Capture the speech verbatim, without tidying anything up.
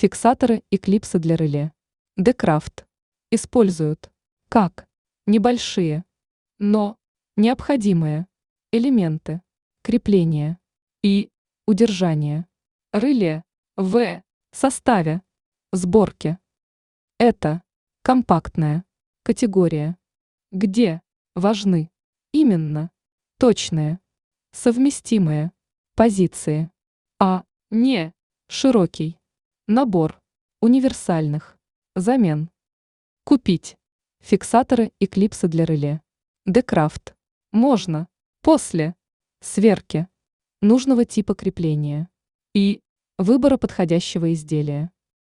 Фиксаторы и клипсы для реле. Декрафт используют как небольшие, но необходимые элементы крепления и удержания реле в составе сборки. Это компактная категория, где важны именно точные, совместимые позиции, а не широкий набор универсальных замен. Купить фиксаторы и клипсы для реле Декрафт можно после сверки нужного типа крепления и выбора подходящего изделия.